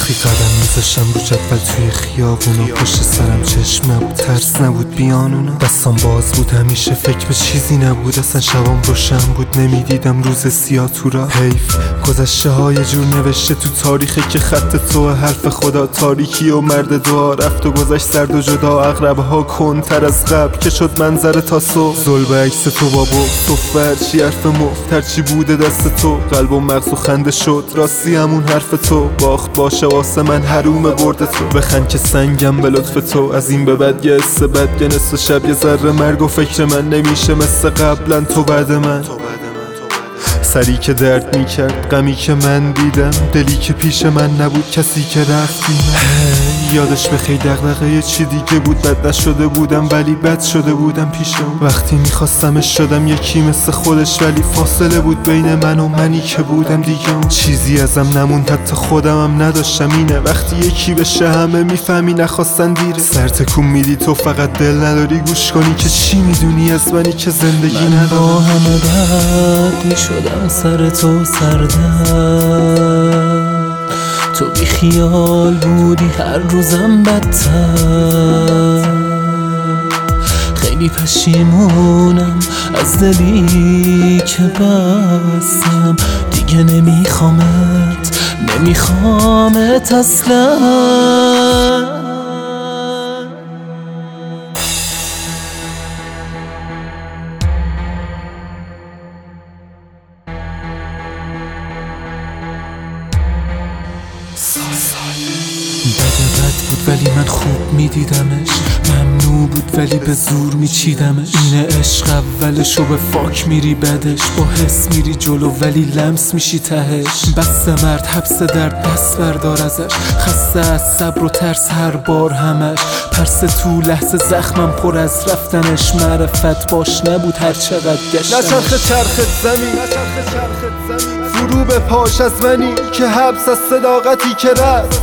وقتی قدم میذاشتم رو جدول توی خیابونا، پشت سرم چشم نبود، ترس نبود بیانونا، دستام باز بود، همیشه فکر به چیزی نبود، اصلا شبام روشن بود، نمیدیدم روز سیاه تو را. حیف گذشته های جور نوشته تو تاریخه که خط تو حرف خدا تاریکی و مرد دعا رفت و گذشت سرد و جدا. اغربه ها کنتر از قبل که شد منظر تا صبح، ظلم عکس تو بابا صف هرچی حرف مفت، هرچی بوده دست تو قلب و مغز و خنده شد راستی همون حرف تو. باخت باشه واسه من حروم برد تو، بخند که سنگم به لطف تو. از این به بعد یه حس بد، یه نصف شب، یه ذره مرگ و فکر من نمیشه مثل قبلا تو بعد من. سری که درد میکرد، غمی که من دیدم، دلی که پیش من نبود، کسی که رفتی من. یادش بخیر دغدغه چی دیگه بود، بد نشده بودم ولی بد شده بودم پیشم. وقتی میخواستمش شدم یکی مثل خودش، ولی فاصله بود بین من و منی که بودم دیگه. چیزی ازم نموند، حتی خودمم نداشتم. اینه وقتی یکی بشه همه میفهمی نخواستن دیره. سر تکون میدی تو فقط دل نداری گوش کنی که چی میدونی از منی که زندگی نداری. با همه درد میشدم سر تو سردم، تو بی خیال بودی هر روزم بدتر. خیلی پشیمونم از دلی که بستم، دیگه نمیخوامت اصلا. بد بود ولی من خوب میدیدمش، ممنوع بود ولی به زور میچیدمش. اینه عشق اولشو به فاک میری بدش، با حس میری جلو ولی لمس میشی تهش. بس مرد حبس درد دست بردار ازش، خسته از صبر و ترس هر بار همش. پرس تو لحظه زخمم پر از رفتنش، معرفت باش نبود هر چقدر گشتنش. نچرخ چرخت زمین فرو به پاش از منی که حبس از صداقتی که رفت،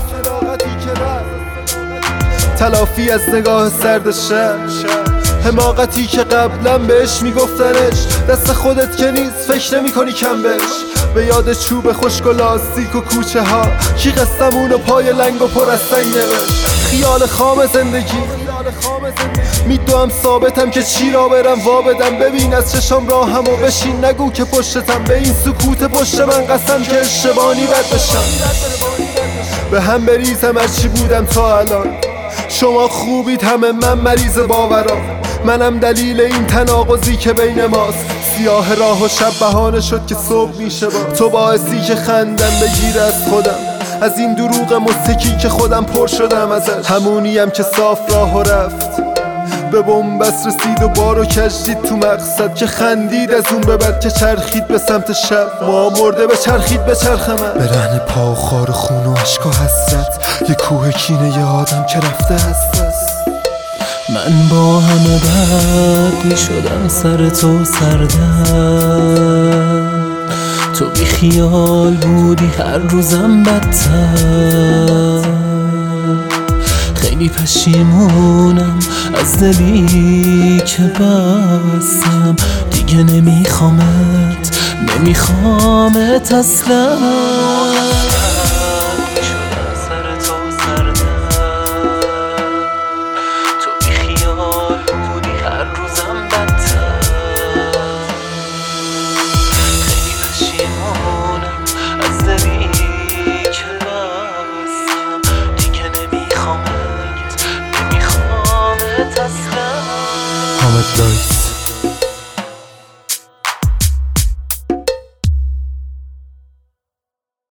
تلافی از نگاه سرد شب، حماقتی که قبلا بهش میگفتنش. دست خودت که نیست فکر نمی کنی کم بش، به یاد چوب خشک و لاستیک و کوچه ها، کی قسمون و پای لنگ و پر از سنگ نوشت. خیال خام زندگی میدوام ثابتم که چی را برم وا بدم. ببین از چشم راهم و بشین نگو که پشتم، به این سکوت پشت من قسم که اشتبانی بد بشم. به هم بریزم هرچی بودم تا الان، شما خوبید همه من مریض باورام. منم دلیل این تناقضی که بین ماست، سیاه راه و شب بهانه شد که صبح میشه با تو. باعثی که خندم بگیره از خودم، از این دروغ مستکی که خودم پر شدم ازش. همونیم که صاف راه و رفت، به بنبست رسید و بارو کشید تو مقصد. که خندید از اون به بعد که چرخید به سمت شب، ما مرده به چرخید به چرخ من. به رهن پا و خار و خون و عشق و حسرت، یه کوه کینه یه آدم که رفته هست. من با همه درد میشدم سر تو سردم، تو بی خیال بودی هر روزم بدتر. خیلی پشیمونم از دلی که بستم، دیگه نمیخوامت اصلا. حامد لایس